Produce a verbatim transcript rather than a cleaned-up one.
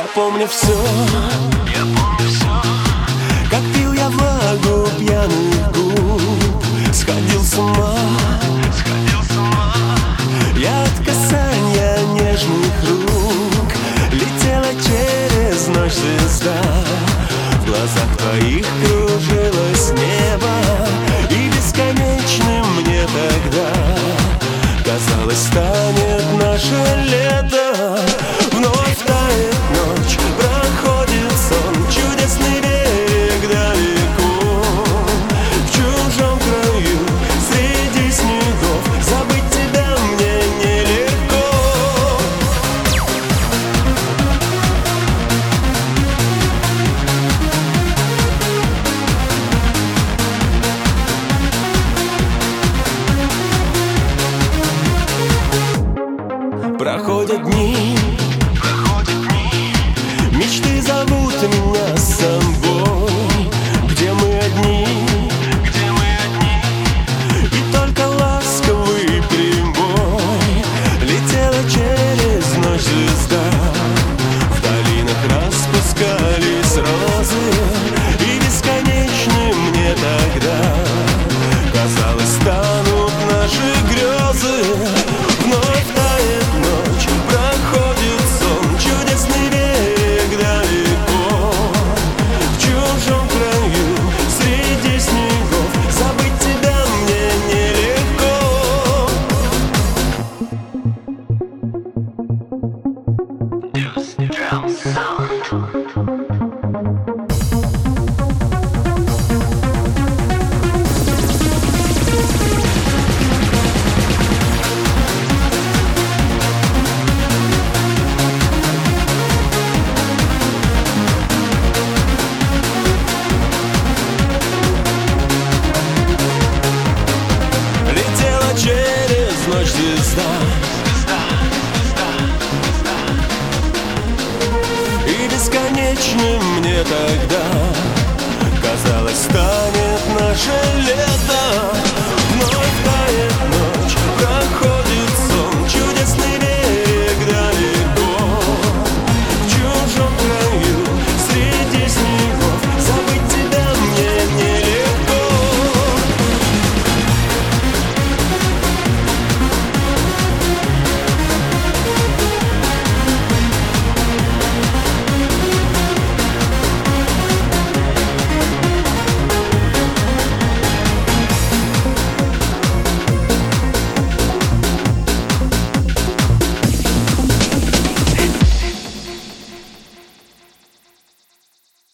Я помню все, я помню все, как пил я влагу пьяных губ, сходил с ума, сходил с ума. Я от касания нежных рук летела через ночь звезда. В глазах твоих кружилось небо, и бесконечным мне тогда казалось, станет наше лето. Вновь тает ночь, проходит сон, чудесный берег далеко. В чужом краю, среди снегов, забыть тебя мне нелегко. Проходят дни, проходят дни, мечты зовут меня с собой. Где мы одни, где мы одни, и только ласковый прибой летела через ночь звезда. В долинах распускались розы, и бесконечным мне тогда казалось, станут наши грезы. Вновь тает ночь, проходит сон, чудесный берег далеко. В чужом краю, среди снегов, забыть тебя мне нелегко. Летела через ночь звезда, звезда, звезда, звезда. И бесконечным мне тогда казалось, станет наше лето.